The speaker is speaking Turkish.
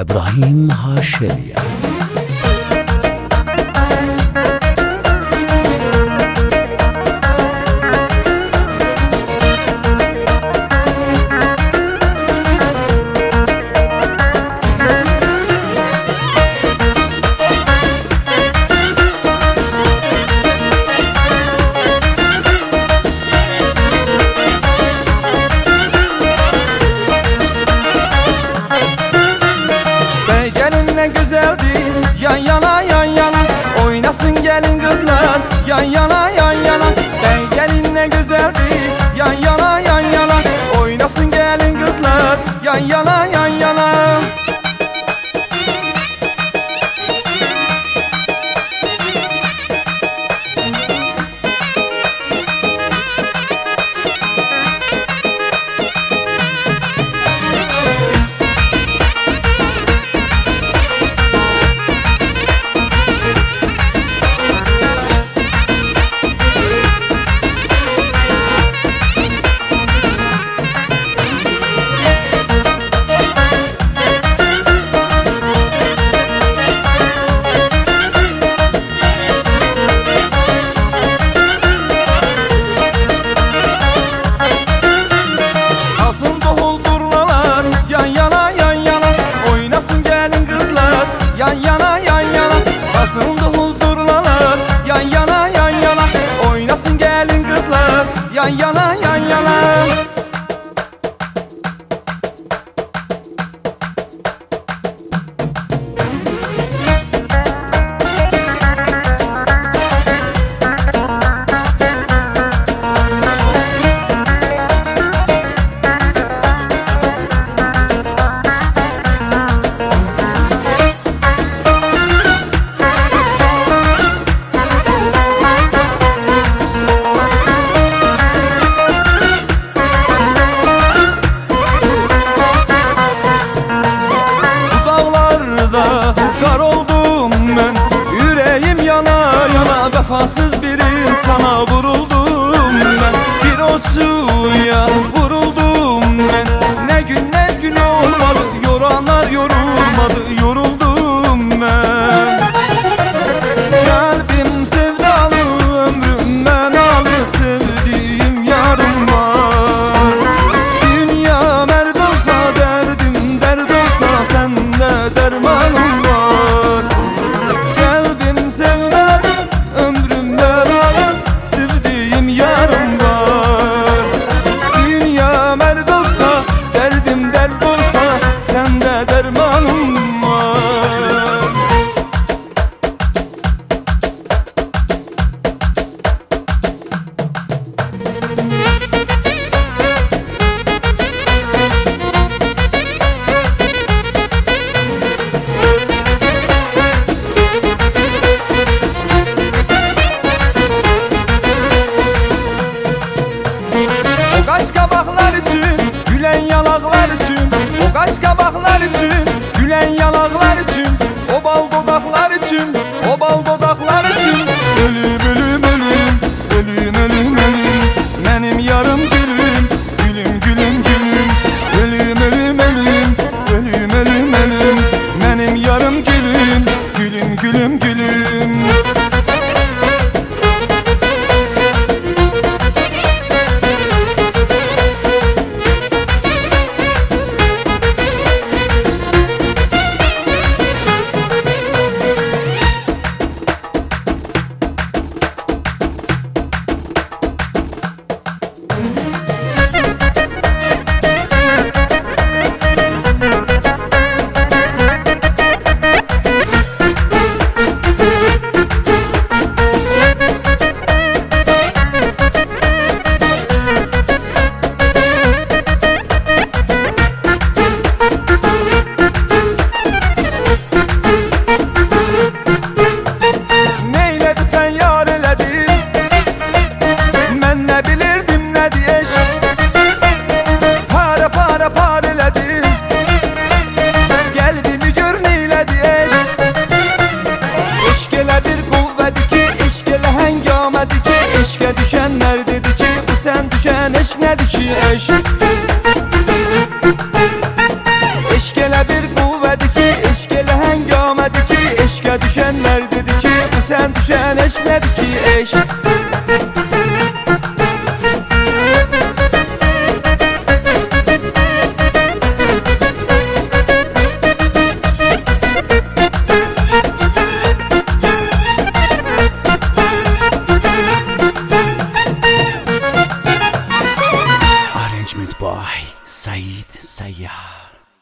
İbrahim Haşeriya. Güzeldi yan yana yan yana, oynasın gelin kızlar yan yana yan yana. Ben gelin ne güzeldi yan yana yan yana, oynasın gelin kızlar yan yana yan yana. Yan yana yan yana, sazın davul zurnalar yan yana yan yana, oynasın gelin kızlar yan yana yan yana. Kar oldum ben, yüreğim yana yana, vefasız bir insana vuruldum ben. Bir o suya vuruldum ben, ne gün olmadı, yoranlar yorulmadı, yoruldum ben. Kalbim sevdalı, ömrüm ben alı, sevdiğim yarım var. Dünya merd olsa, derdim dert olsa, sende dermanım var. Kalbim sevdalı, ömrüm belalı, sevdiğim yarım var. Dünya merd olsa, derdim dert olsa, sende dermanım var. O kaş kabaklar için, gülen yanaklar için, o kaş kabaklar için, gülen yanaklar için, o bal dudaklar için, o bal dudaklar için. Ölüm ölüm ölüm, ölüm ölüm ölüm, benim yarım gülüm, gülüm gülüm gülüm. Ölüm ölüm ölüm, ölüm ölüm ölüm, benim yarım gülüm, gülüm gülüm gülüm. Eşk elə bir qüvvədir ki, Eşqə düşənlər dedi ki, bu sən düşən eşq nədir ki, eşq. Arrangement by Said Sayyar.